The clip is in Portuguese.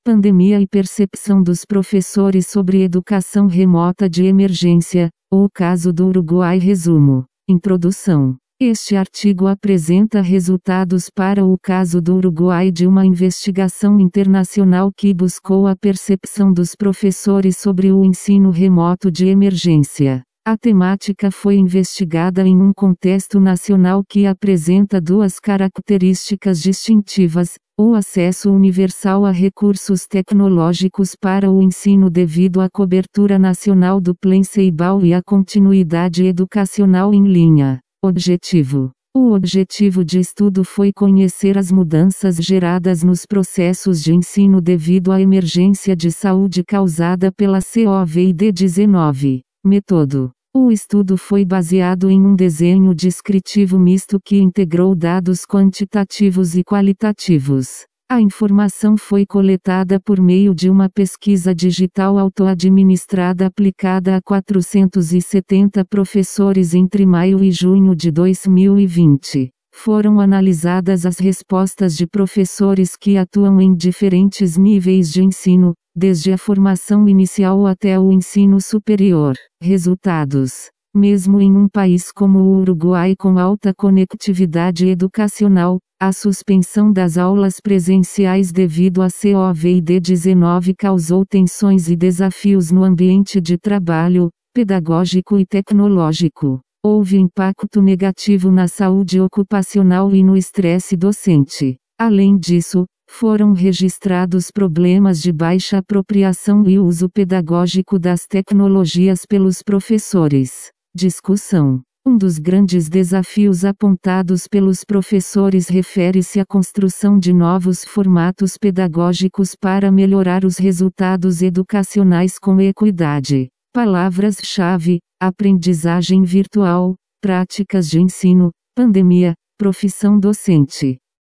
Pandemia e percepção dos professores sobre educação remota de emergência, o caso do Uruguai. Resumo. Introdução. Este artigo apresenta resultados para o caso do Uruguai de uma investigação internacional que buscou a percepção dos professores sobre o ensino remoto de emergência. A temática foi investigada em um contexto nacional que apresenta duas características distintivas: o acesso universal a recursos tecnológicos para o ensino devido à cobertura nacional do Plan Ceibal e a continuidade educacional em linha. Objetivo. O objetivo de estudo foi conhecer as mudanças geradas nos processos de ensino devido à emergência de saúde causada pela Covid-19. Método. O estudo foi baseado em um desenho descritivo misto que integrou dados quantitativos e qualitativos. A informação foi coletada por meio de uma pesquisa digital auto-administrada aplicada a 470 professores entre maio e junho de 2020. Foram analisadas as respostas de professores que atuam em diferentes níveis de ensino, desde a formação inicial até o ensino superior. Resultados. Mesmo em um país como o Uruguai com alta conectividade educacional, a suspensão das aulas presenciais devido à Covid-19 causou tensões e desafios no ambiente de trabalho, pedagógico e tecnológico. Houve impacto negativo na saúde ocupacional e no estresse docente. Além disso, foram registrados problemas de baixa apropriação e uso pedagógico das tecnologias pelos professores. Discussão. Um dos grandes desafios apontados pelos professores refere-se à construção de novos formatos pedagógicos para melhorar os resultados educacionais com equidade. Palavras-chave: aprendizagem virtual, práticas de ensino, pandemia, profissão docente.